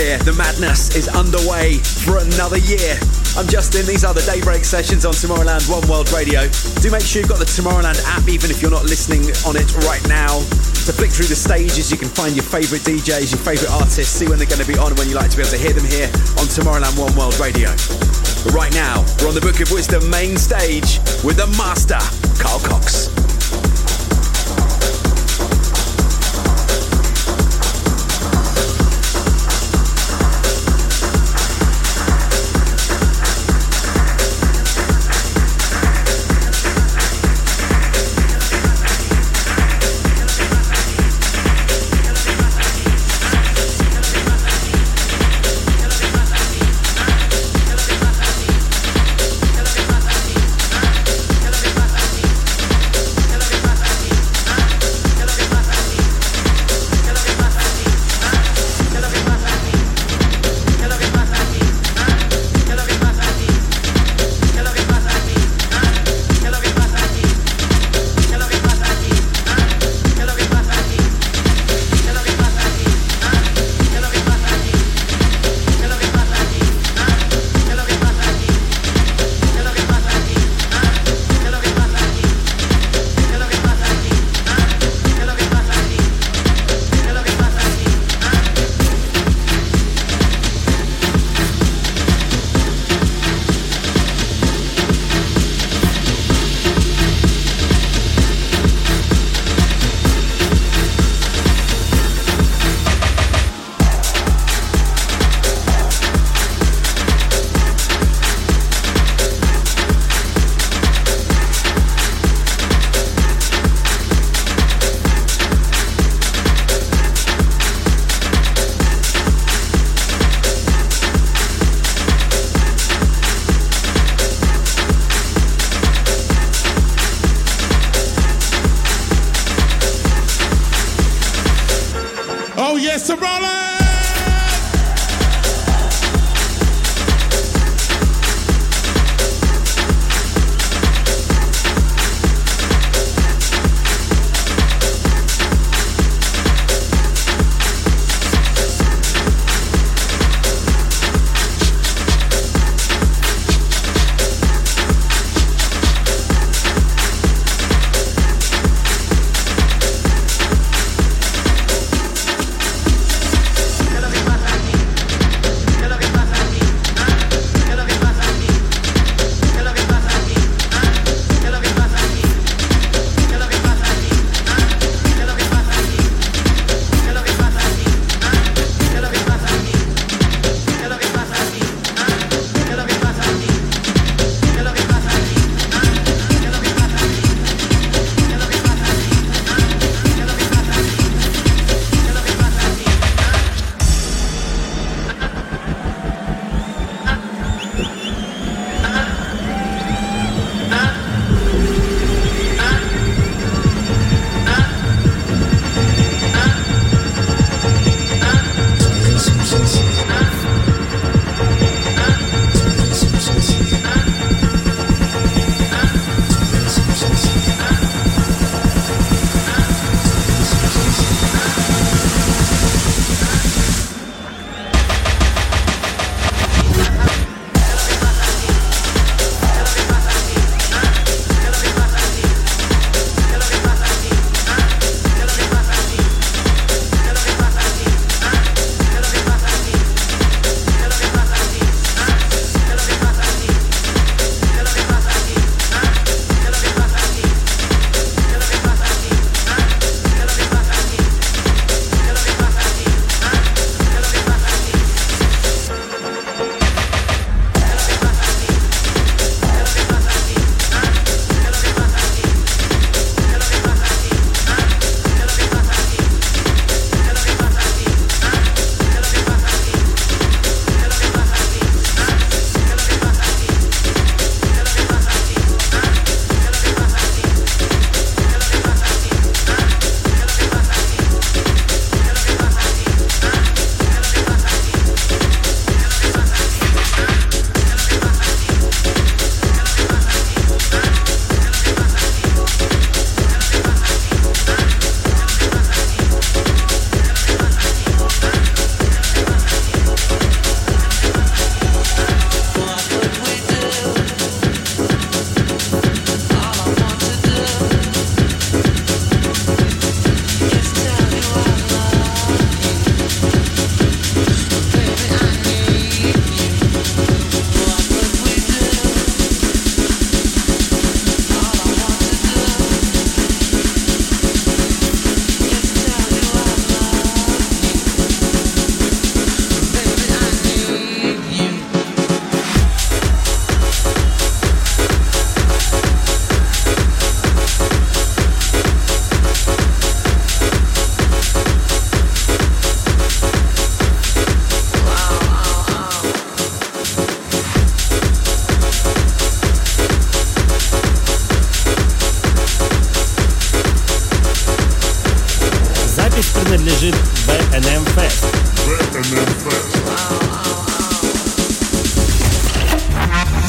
here. The madness is underway for another year. I'm Justin. These are the Daybreak sessions on Tomorrowland One World Radio. Do make sure you've got the Tomorrowland app, even if you're not listening on it right now. To flick through the stages, you can find your favourite DJs, your favourite artists, see when they're going to be on, when you like to be able to hear them here on Tomorrowland One World Radio. But right now, we're on the Book of Wisdom main stage with the master, Carl Cox.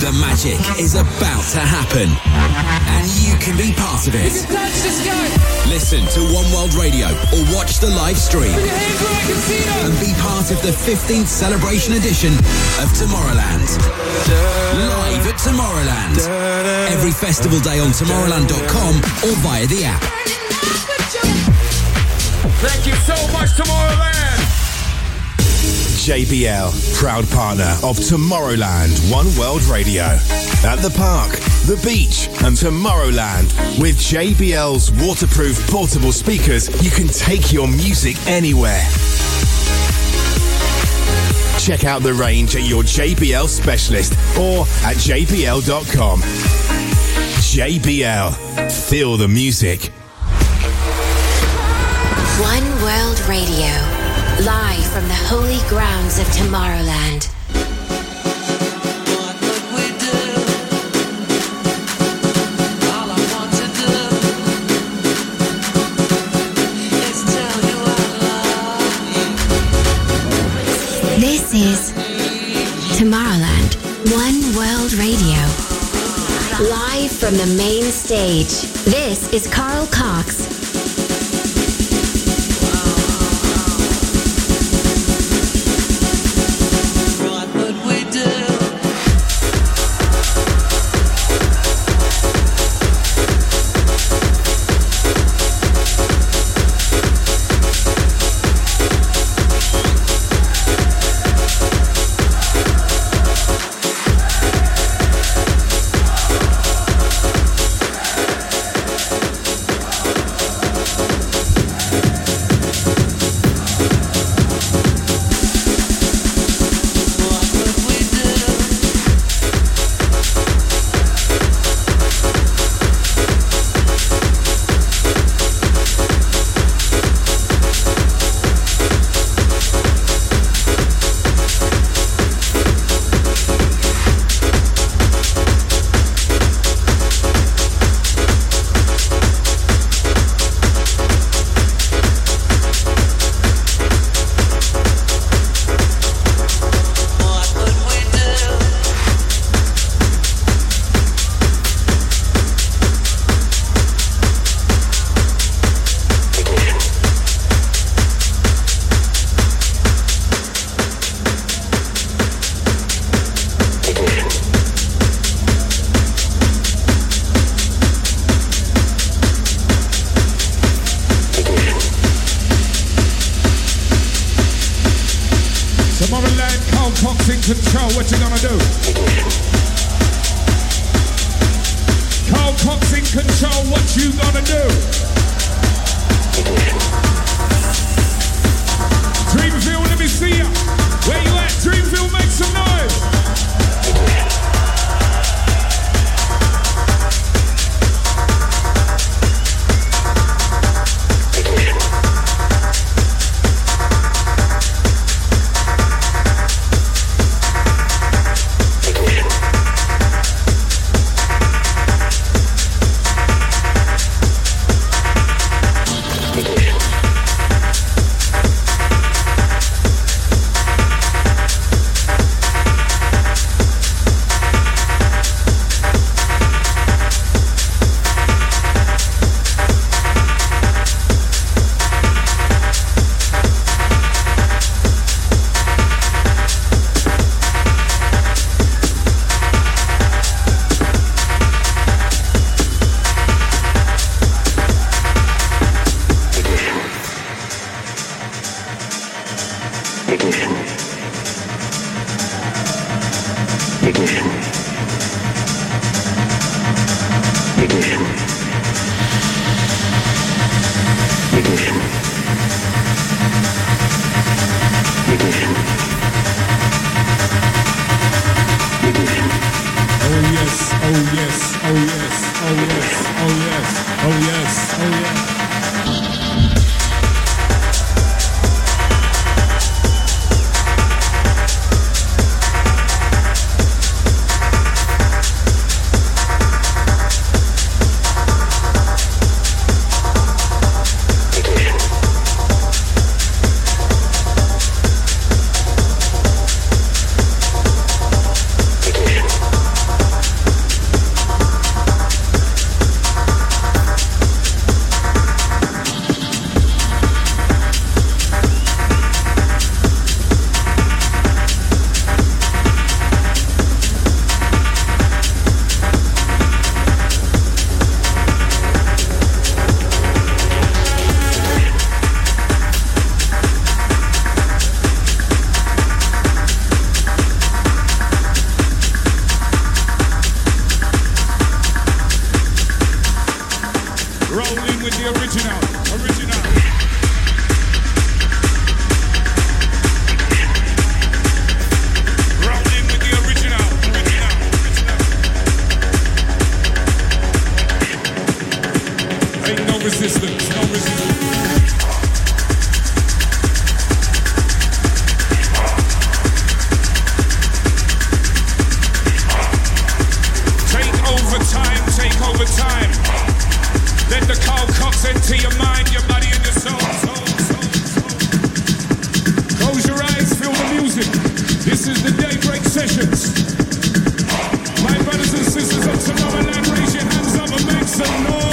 The magic is about to happen, and you can be part of it. Listen to One World Radio or watch the live stream and be part of the 15th celebration edition of Tomorrowland. Live at Tomorrowland. Every festival day on Tomorrowland.com or via the app. Thank you so much, Tomorrowland. JBL, proud partner of Tomorrowland One World Radio. At the park, the beach and Tomorrowland. With JBL's waterproof portable speakers, you can take your music anywhere. Check out the range at your JBL specialist or at jbl.com. JBL, feel the music. One World Radio. Live from the holy grounds of Tomorrowland. This is Tomorrowland, One World Radio. Live from the main stage, this is Carl Cox. sessions. My brothers and sisters of Tomorrowland, raise your hands up and make some noise.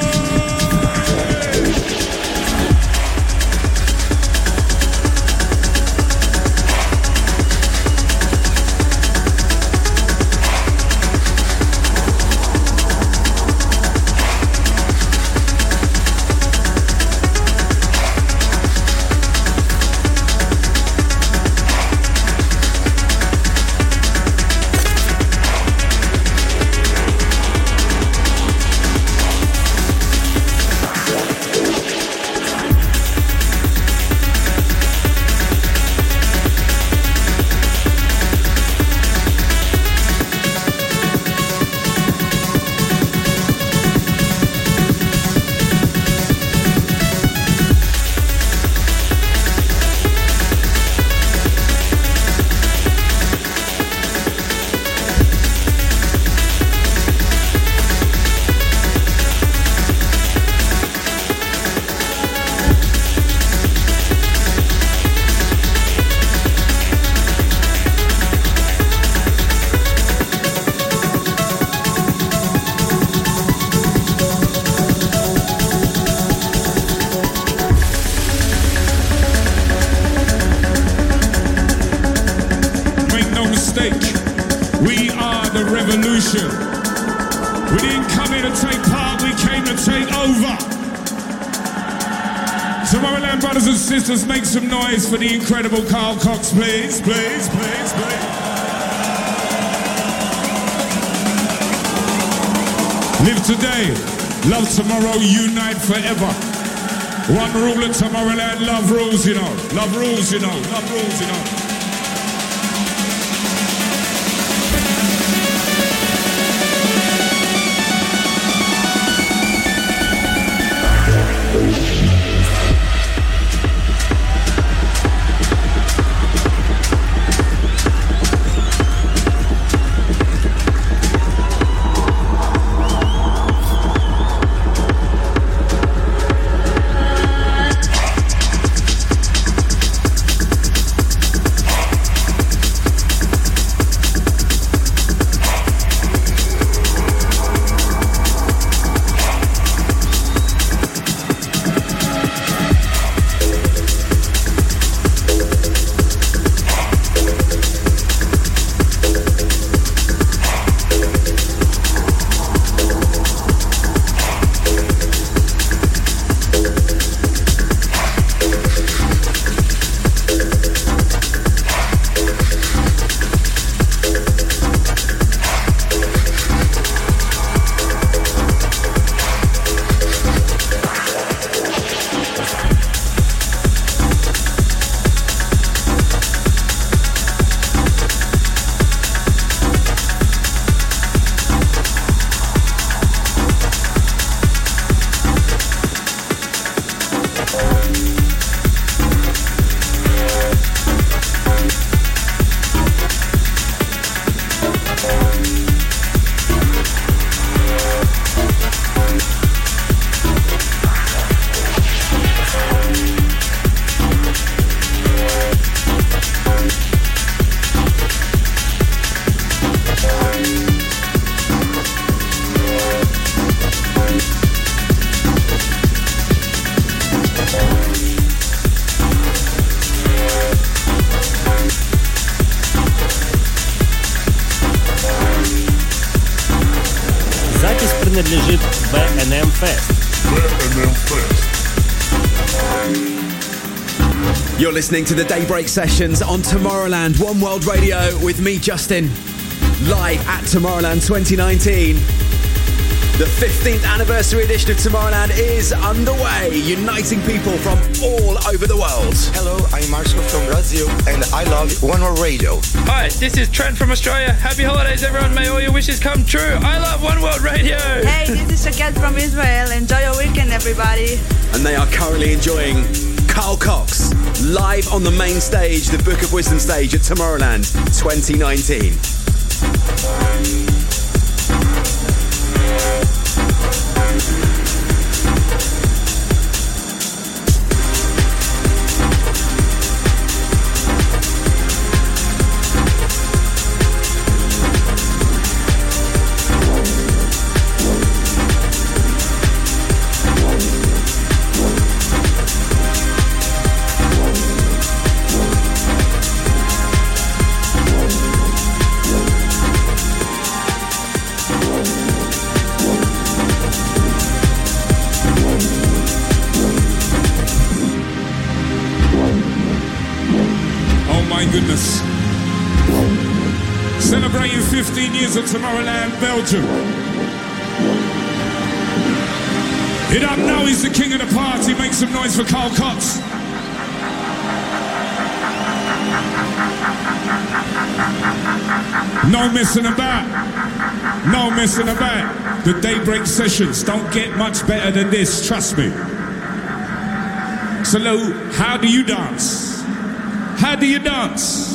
We didn't come here to take part, we came to take over. Tomorrowland brothers and sisters, make some noise for the incredible Carl Cox, please, please, please, please. Live today, love tomorrow, unite forever. One rule at Tomorrowland, love rules, you know. Love rules, you know. Love rules, you know. принадлежит B&M Fest. B&M Fest. You're listening to the Daybreak Sessions on Tomorrowland One World Radio with me, Justin, live at Tomorrowland 2019. The 15th anniversary edition of Tomorrowland is underway, uniting people from all over the world. Hello, I'm Marshall from Brazil, and I love One World Radio. Hi, this is Trent from Australia. Happy holidays, everyone. May all your wishes come true. I love One World Radio. Hey, this is Shaquette from Israel. Enjoy your weekend, everybody. And they are currently enjoying Carl Cox live on the main stage, the Book of Wisdom stage at Tomorrowland 2019. celebrating 15 years of Tomorrowland, Belgium. It up now, he's the king of the party. Make some noise for Carl Cox. No messing about. No messing about. The Daybreak sessions don't get much better than this, trust me. So Lou, how do you dance? How do you dance?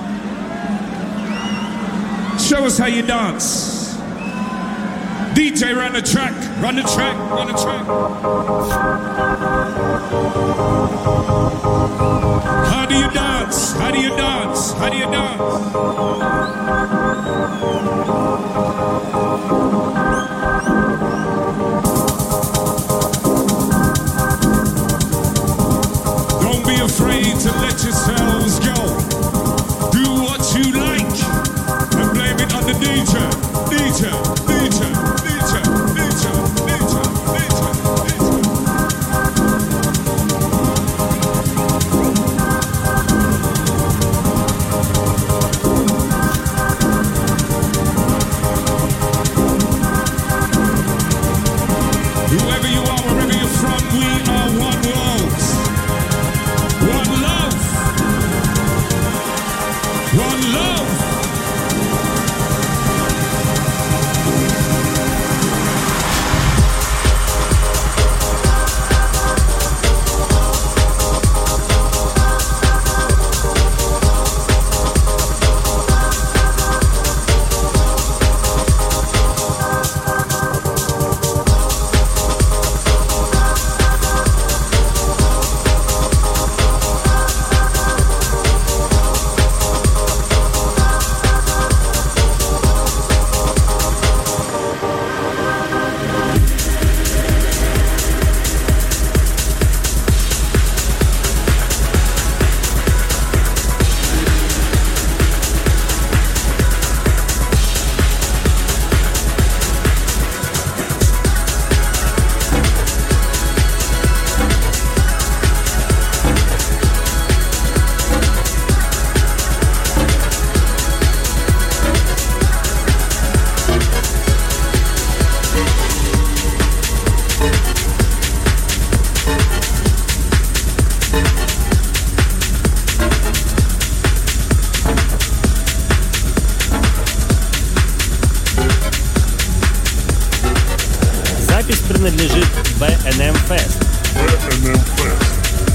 Show us how you dance. DJ, run the track, run the track, run the track. How do you dance? How do you dance? How do you dance? Don't be afraid to let yourselves go. Do what you like and blame it on the DJ. DJ, DJ, DJ, DJ, DJ, DJ, DJ. Whoever you are, wherever you're from, we are one world. One love. One love. Принадлежит B&M Fest. B&M Fest.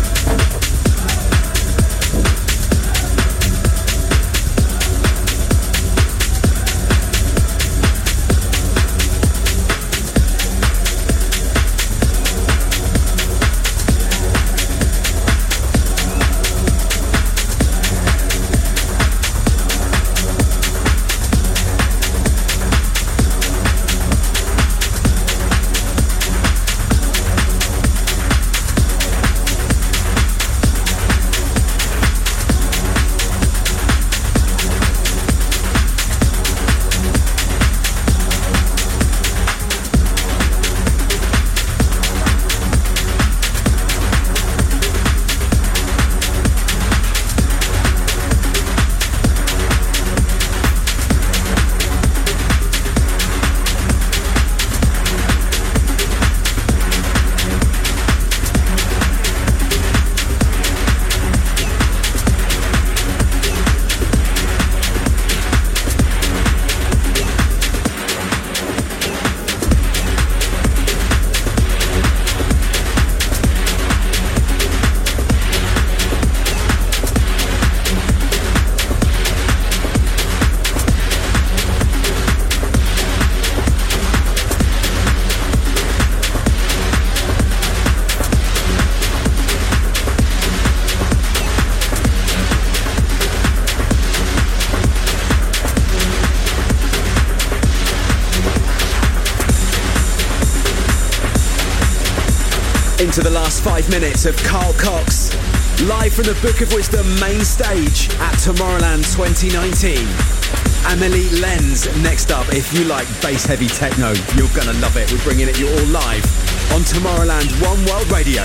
Into the last 5 minutes of Carl Cox, live from the Book of Wisdom main stage at Tomorrowland 2019. Amelie Lenz next up. If you like bass heavy techno, you're gonna love it. We're bringing it you all live on Tomorrowland One World Radio.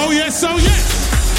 Oh yes, oh yes.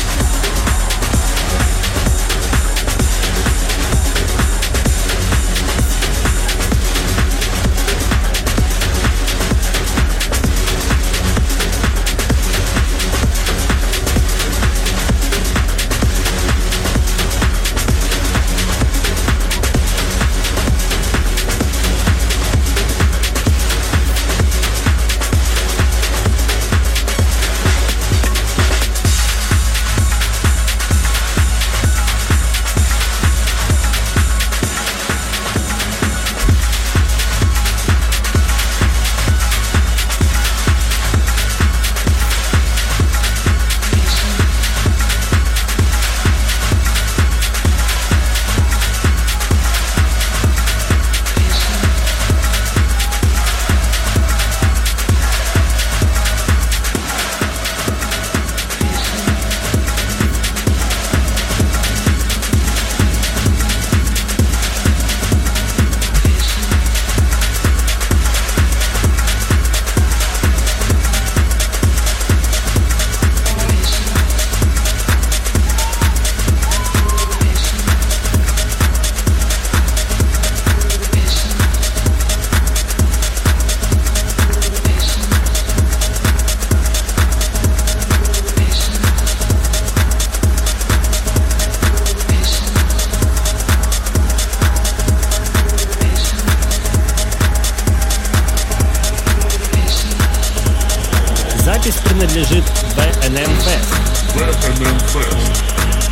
принадлежит B&M Fest. B&M Fest.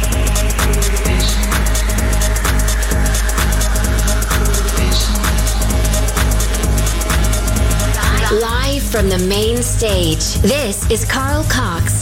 Live from the main stage, this is Carl Cox.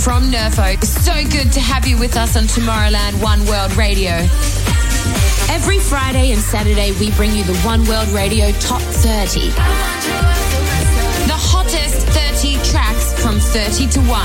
from Nerfo. It's so good to have you with us on Tomorrowland One World Radio. Every Friday and Saturday, we bring you the One World Radio Top 30. The hottest 30 tracks from 30 to 1.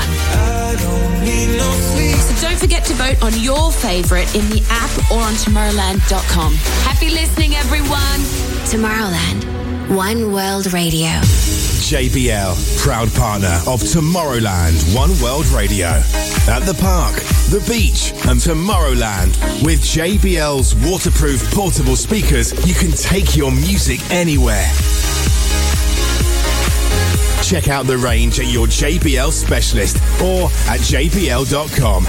So don't forget to vote on your favourite in the app or on Tomorrowland.com. Happy listening, everyone. Tomorrowland, One World Radio. JBL, proud partner of Tomorrowland One World Radio. At the park, the beach and Tomorrowland. With JBL's waterproof portable speakers, you can take your music anywhere. Check out the range at your JBL specialist or at jbl.com.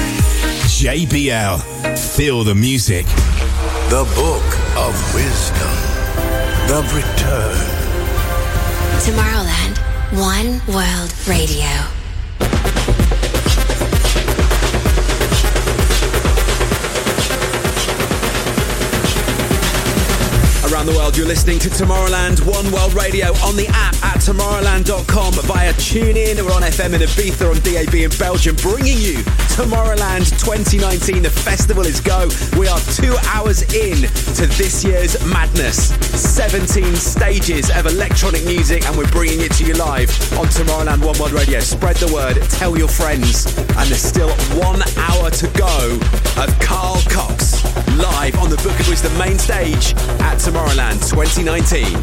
JBL, feel the music. The Book of Wisdom. The Return. Tomorrowland, One World Radio. Around the world, you're listening to Tomorrowland One World Radio on the app at Tomorrowland.com, via TuneIn. We're on FM in Ibiza, on DAB in Belgium, bringing you Tomorrowland 2019. The festival is go. We are 2 hours in to this year's madness. 17 stages of electronic music, and we're bringing it to you live on Tomorrowland One World Radio. Spread the word, tell your friends. And there's still 1 hour to go of Carl Cox live on the Book of Wisdom main stage at Tomorrowland 2019.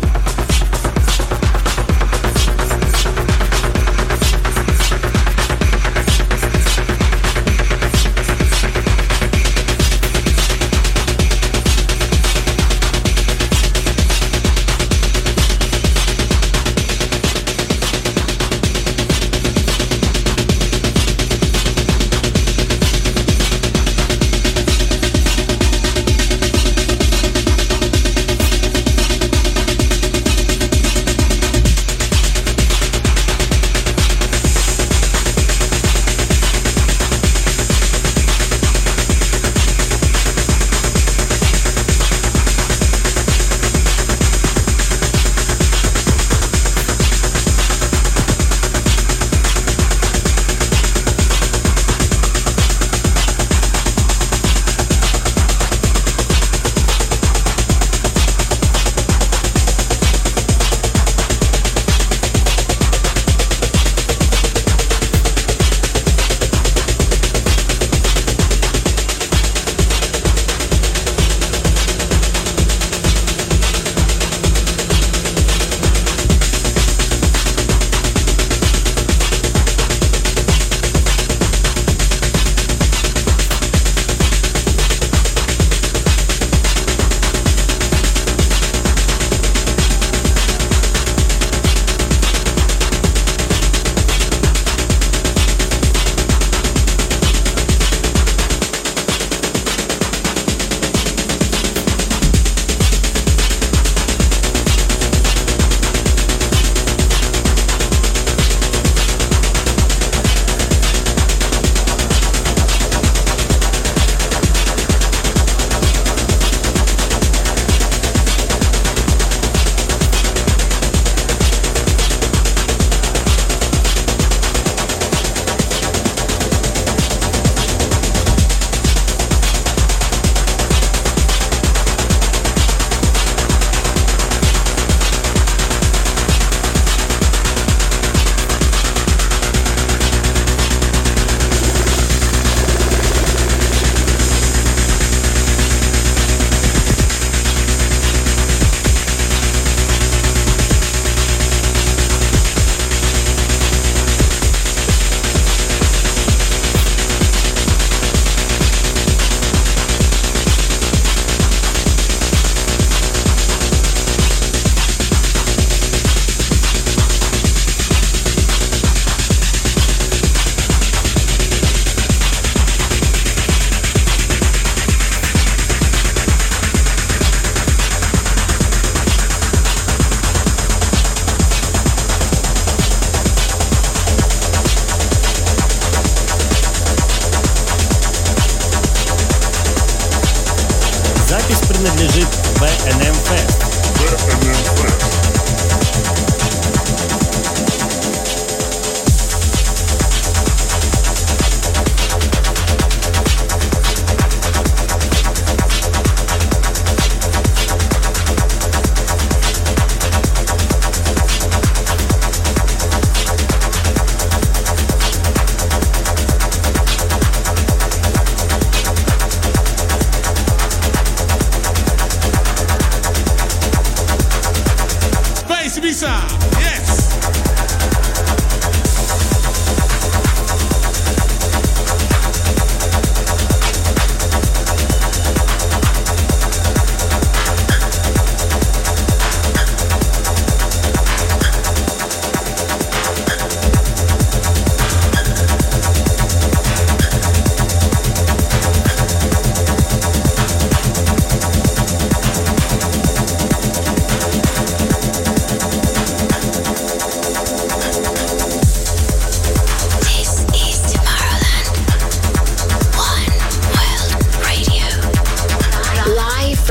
принадлежит B&M Fest.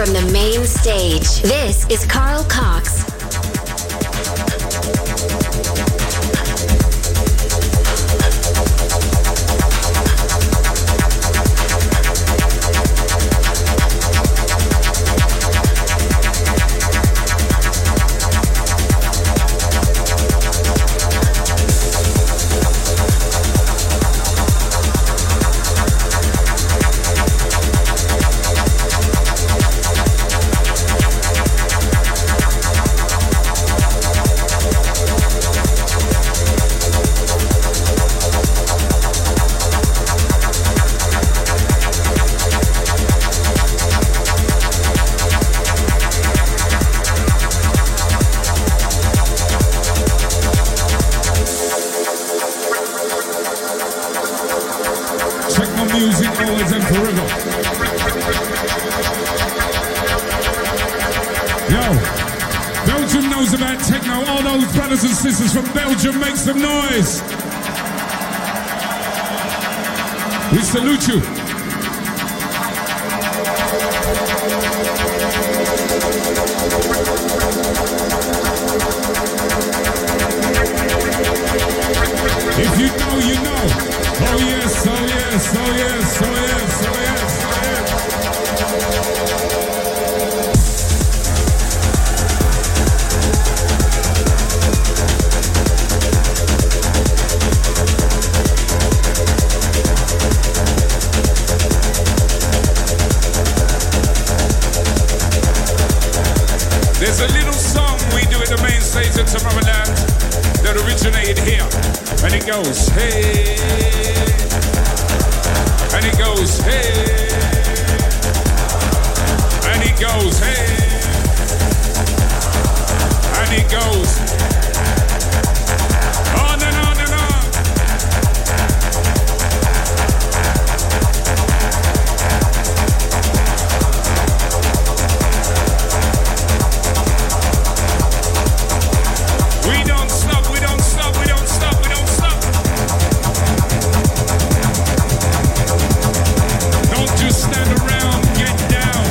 from the main stage, this is Carl Cox. Sisters from Belgium, make some noise. We salute you. If you know, you know. Oh yes, oh yes, oh yes, oh yes, oh yes, oh yes. There's a little song we do at the main stage at Tomorrowland that originated here. And it goes, hey. And it goes, hey. And it goes, hey. And it goes on and on and on. We don't stop, we don't stop, we don't stop, we don't stop. Don't just stand around, get down.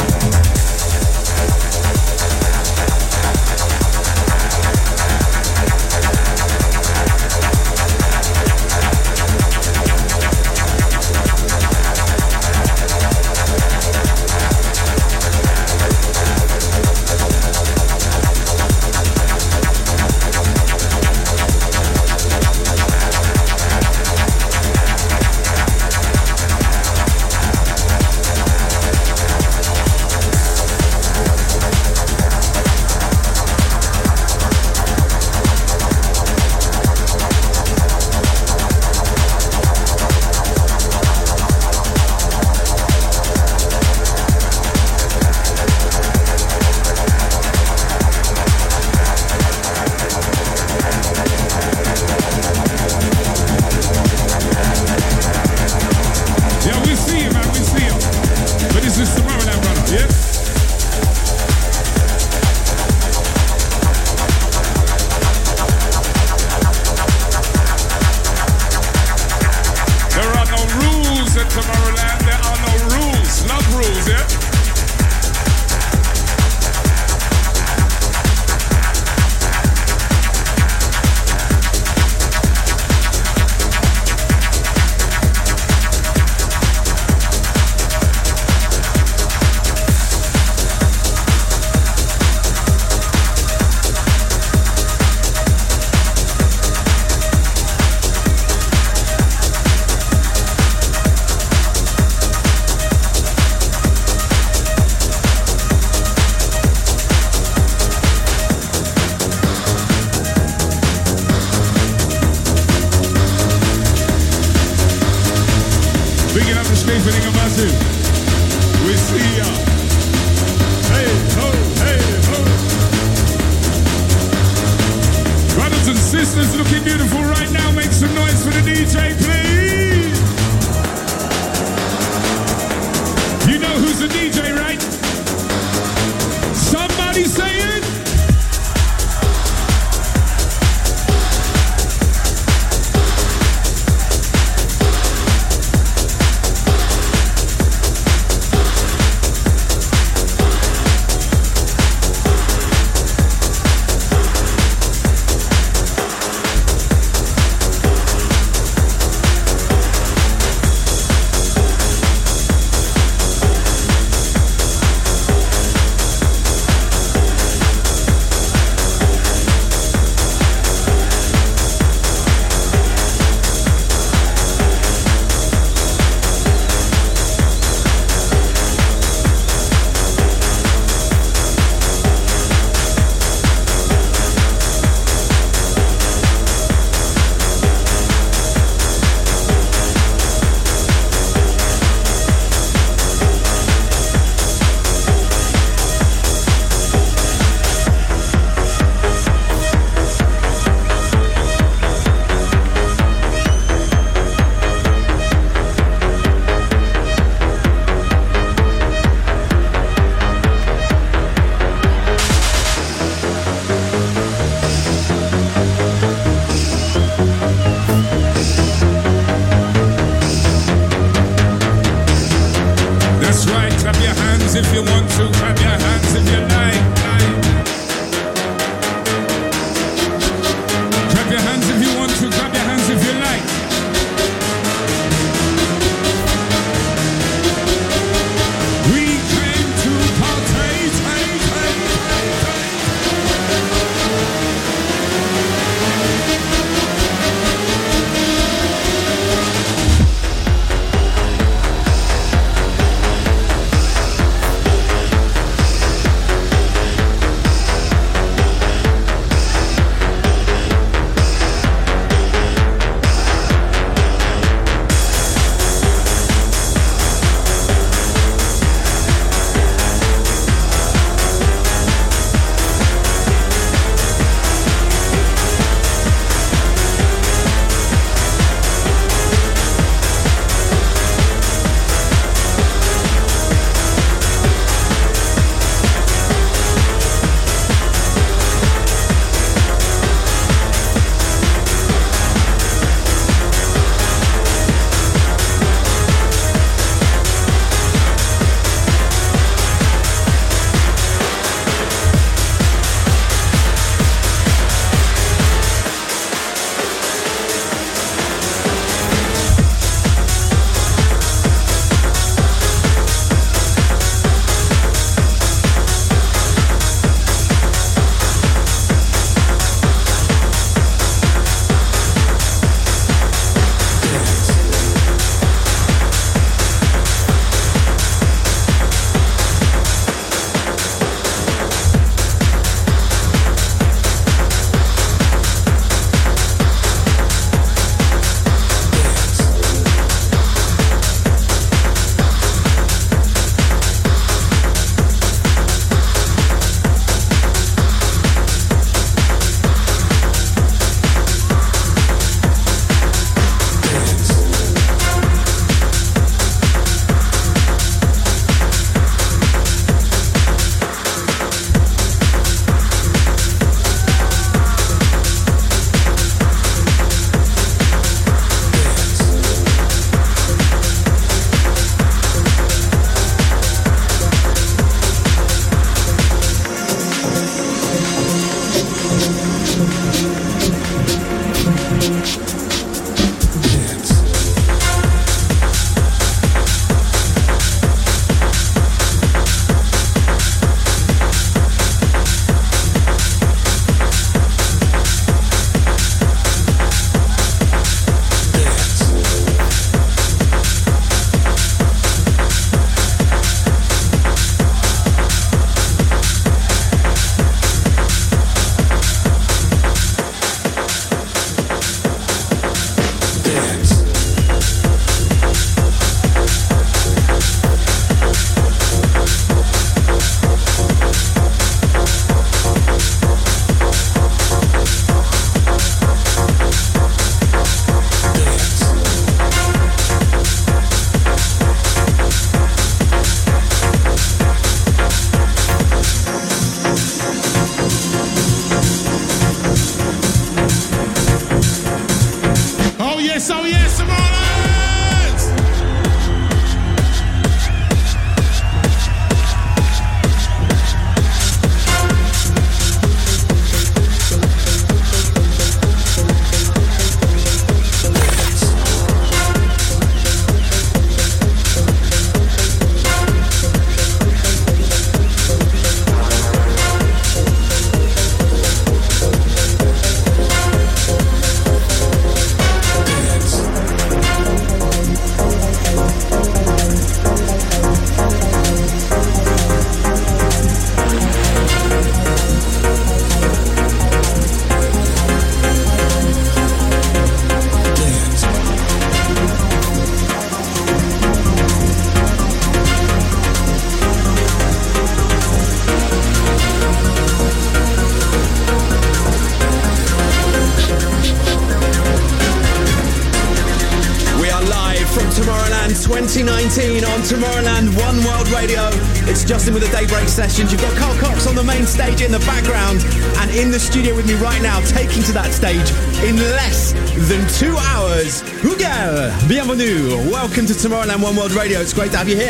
Sisters looking beautiful right now. Make some noise for the DJ, please. You know who's the DJ, right? Somebody say it. if you want to, clap your hands if you like. Clap your hands if you want to, clap your hands if you like. We came to partake. from Tomorrowland 2019 on Tomorrowland One World Radio. It's Justin with the Daybreak Sessions. You've got Carl Cox on the main stage in the background, and in the studio with me right now, taking to that stage in less than 2 hours, Huguel. Bienvenue. Welcome to Tomorrowland One World Radio. It's great to have you here.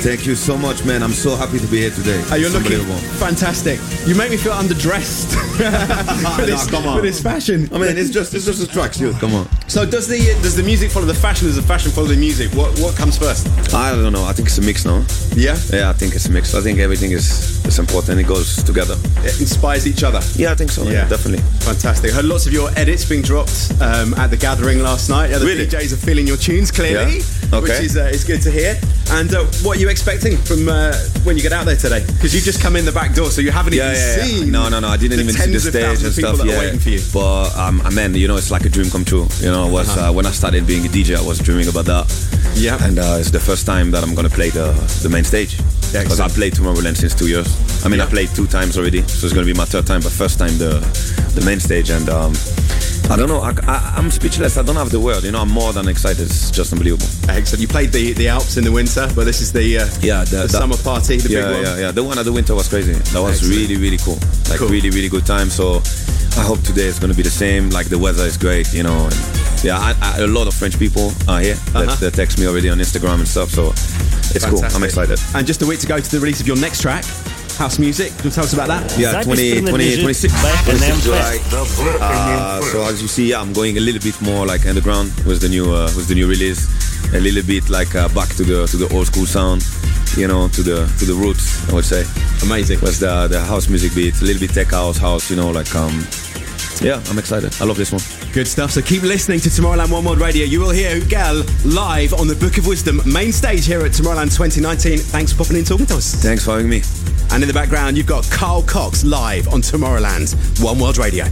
Thank you so much, man. I'm so happy to be here today. You're looking fantastic. You make me feel underdressed with this fashion. I mean, it's just a tracksuit. Come on. So does the music follow the fashion? Does the fashion follow the music? What comes first? I don't know. I think it's a mix now. Yeah? Yeah, I think it's a mix. I think everything is important. It goes together. It inspires each other. Yeah, I think so. Yeah, definitely. Fantastic. I heard lots of your edits being dropped at the gathering last night. The really? DJs are feeling your tunes clearly, which is good to hear. And what are you expecting from when you get out there today? Because you just come in the back door, so you haven't even seen. No. I didn't even see the stage and stuff. That are waiting for you. But man, it's like a dream come true. When I started being a DJ, I was dreaming about that. Yeah. And it's the first time that I'm gonna play the main stage. Because I played Tomorrowland since 2 years. I mean, I played 2 times already, so it's gonna be my 3rd time. But first time the main stage, and I don't know. I'm speechless. I don't have the word. I'm more than excited. It's just unbelievable. Excellent. You played the Alps in the winter, but this is the summer party. The big one. Yeah. The one at the winter was crazy. That was really, really cool. Really, really good time. So I hope today is going to be the same. Like the weather is great, And, a lot of French people are here. They text me already on Instagram and stuff. So it's fantastic. Cool. I'm excited. And just a week to go to the release of your next track. House Music. Can you tell us about that? Yeah, 26 July. So as you see, I'm going a little bit more like underground with the new release. A little bit like back to the old school sound, to the roots, I would say. Amazing. Was the house music beat, a little bit tech house, yeah, I'm excited. I love this one. Good stuff. So keep listening to Tomorrowland One World Radio. You will hear Huguel live on the Book of Wisdom main stage here at Tomorrowland 2019. Thanks for popping in and talking to us. Thanks for having me. And in the background, you've got Carl Cox live on Tomorrowland One World Radio.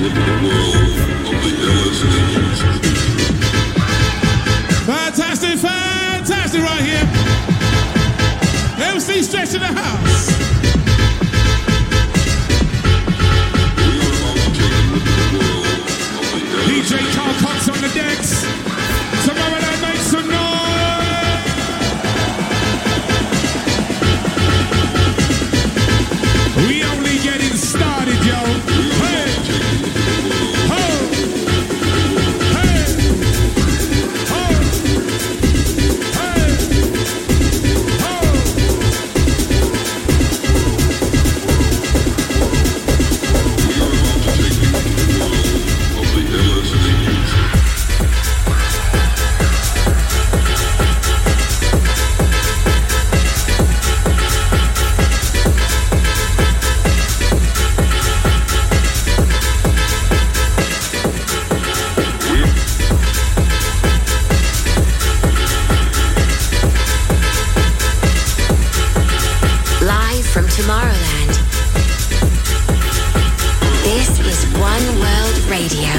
Fantastic, fantastic right here. MC Stretch in the house. DJ Carl Cox on the decks. Tomorrowland, make some noise. We only getting started, yo. Hey, ho, hey, ho, hey, ho. Live from Tomorrowland. This is One World Radio.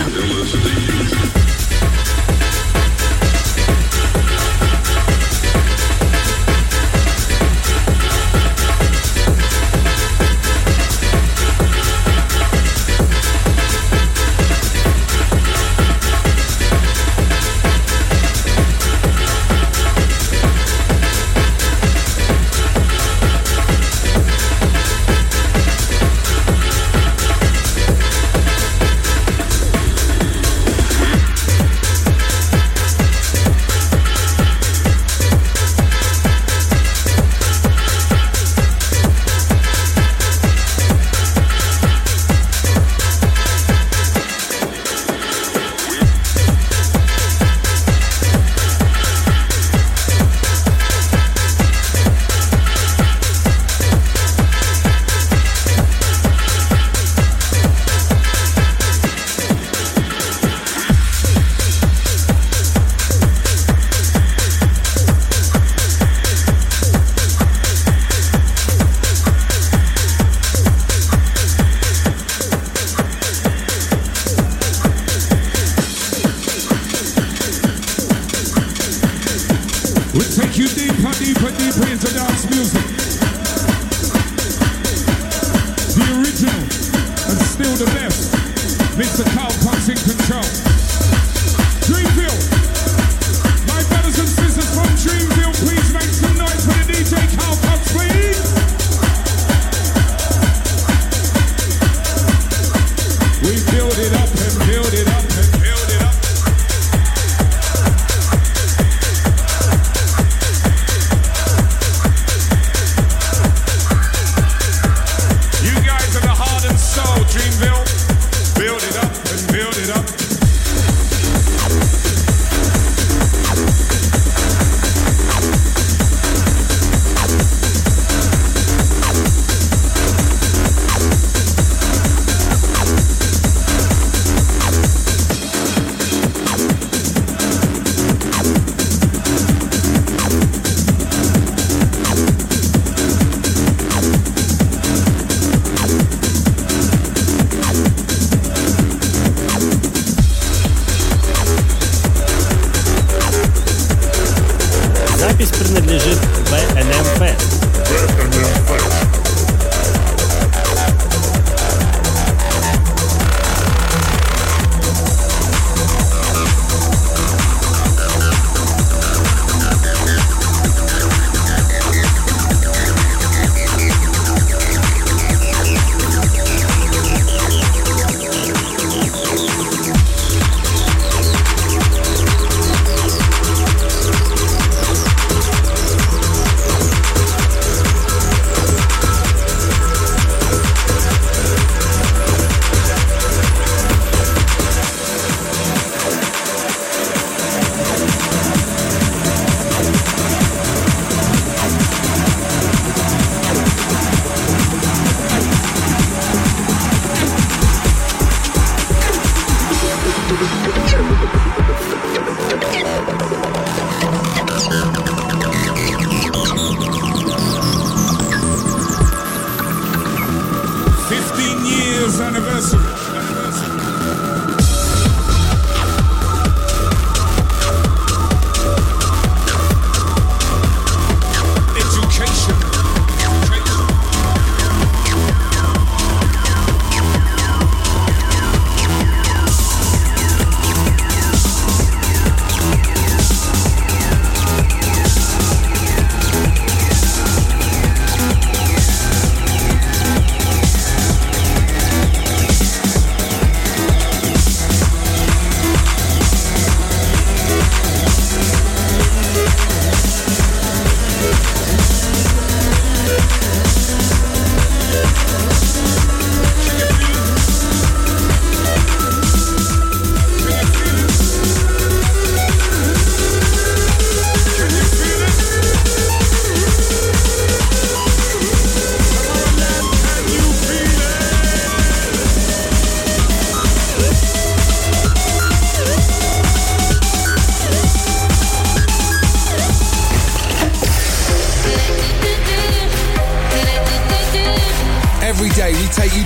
We'll take you deeper, deeper, deeper into dance music. The original and still the best. Mr. Carl Cox in control. Dreamville. My brothers and sisters from Dreamville, please make some noise for the DJ Carl Cox, please. We build it up and build it up and build it up. Dreamville, build it up and build it up. Запись принадлежит B&M Fest.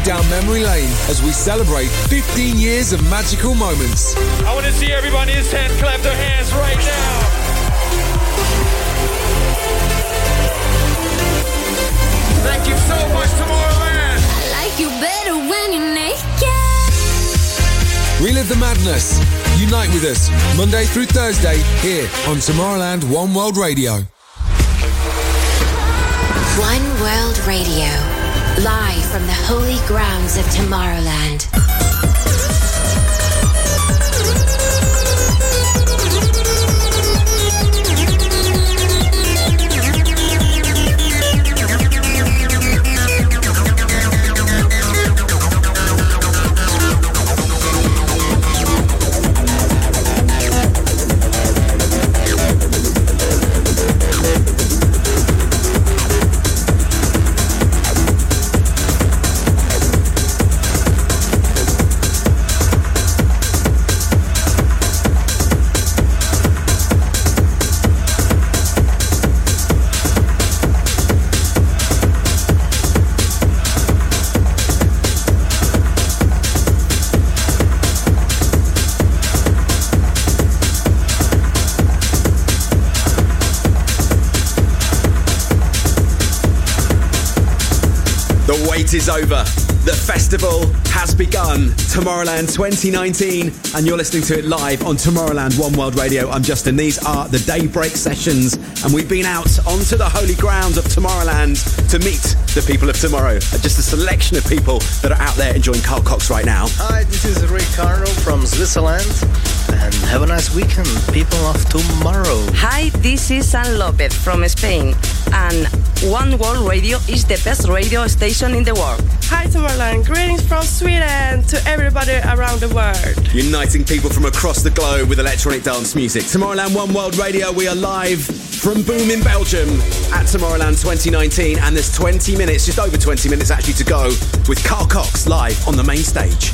down memory lane as we celebrate 15 years of magical moments. I want to see everybody in tent clap their hands right now. Thank you so much, Tomorrowland. I like you better when you're naked. Relive the madness. Unite with us Monday through Thursday here on Tomorrowland One World Radio. One World Radio, live from the holy grounds of Tomorrowland. Is over. The festival has begun. Tomorrowland 2019, and you're listening to it live on Tomorrowland One World Radio. I'm Justin. These are the Daybreak sessions, and we've been out onto the holy grounds of Tomorrowland to meet the people of tomorrow. Just a selection of people that are out there enjoying Carl Cox right now. Hi, this is Ricardo from Switzerland, and have a nice weekend, people of tomorrow. Hi, this is San Lopez from Spain, and One World Radio is the best radio station in the world. Hi Tomorrowland, greetings from Sweden to everybody around the world. Uniting people from across the globe with electronic dance music. Tomorrowland One World Radio, we are live from Boom in Belgium at Tomorrowland 2019, and there's 20 minutes, just over 20 minutes actually to go, with Carl Cox live on the main stage.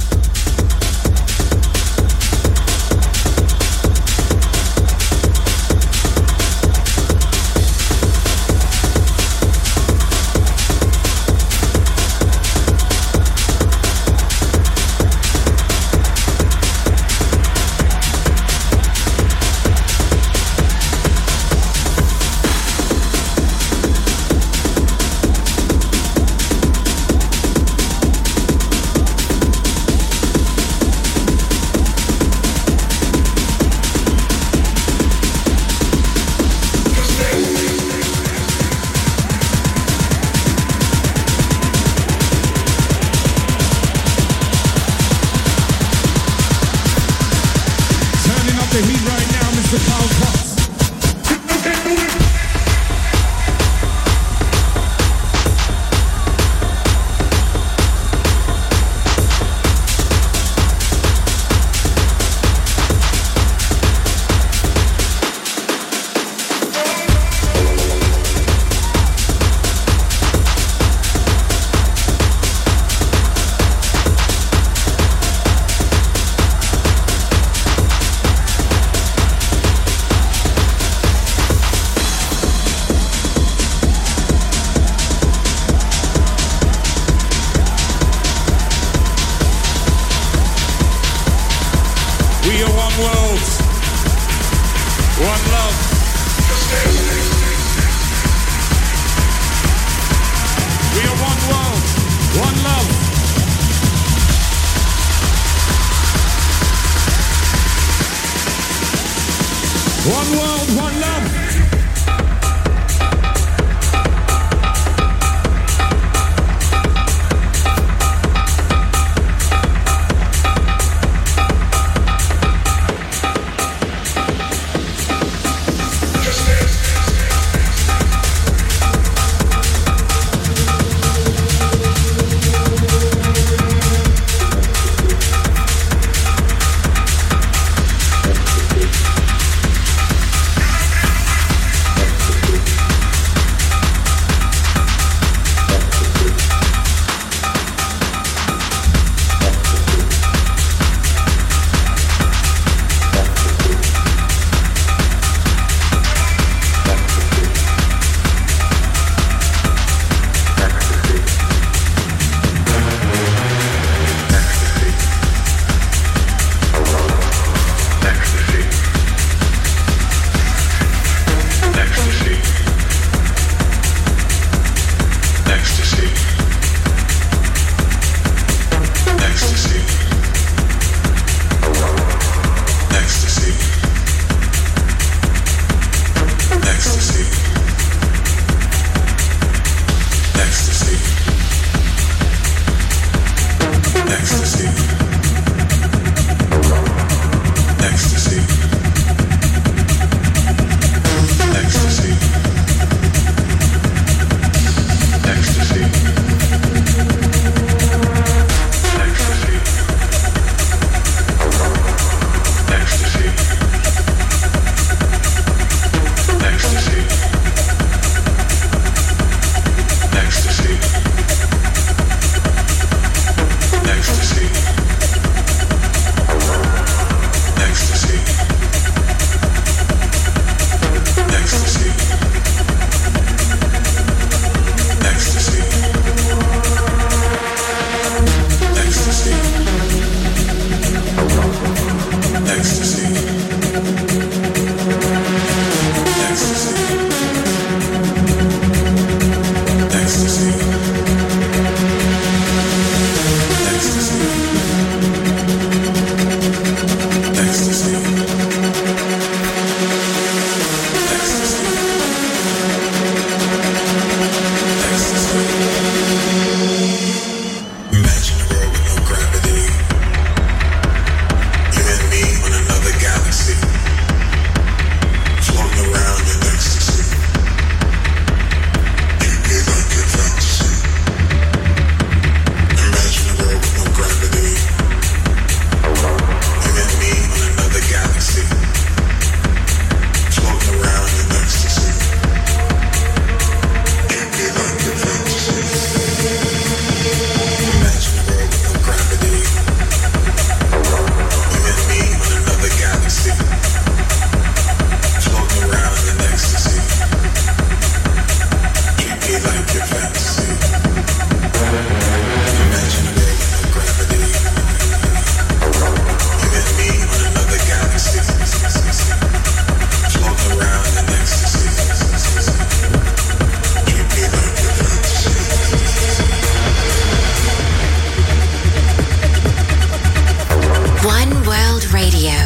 Radio.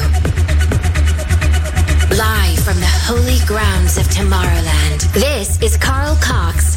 Live from the holy grounds of Tomorrowland, this is Carl Cox.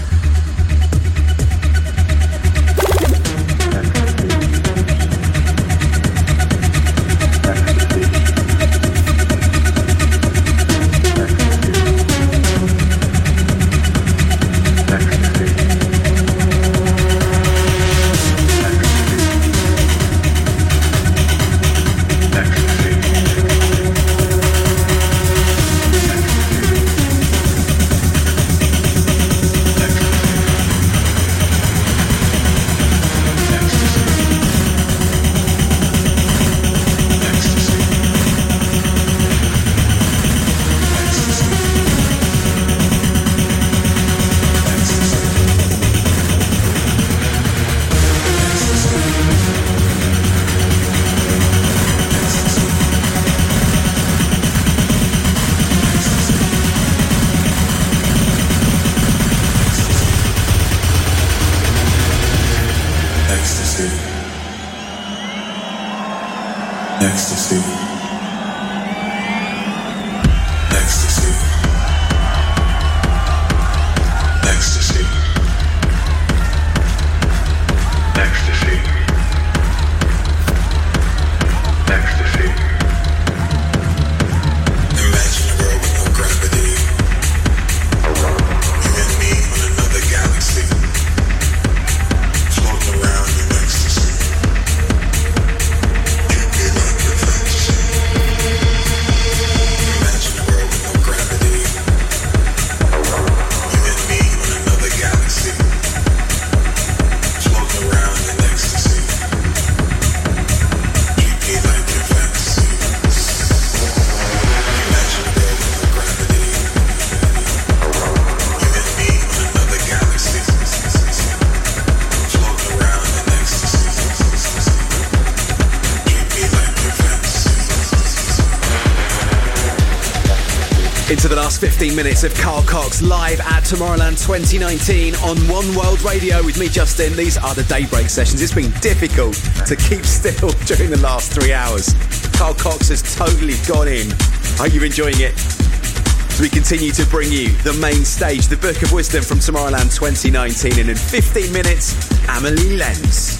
Into the last 15 minutes of Carl Cox live at Tomorrowland 2019 on One World Radio with me, Justin. These are the Daybreak sessions. It's been difficult to keep still during the last 3 hours. Carl Cox has totally gone in. Are you enjoying it? As we continue to bring you the main stage, the Book of Wisdom from Tomorrowland 2019, and in 15 minutes, Amelie Lenz.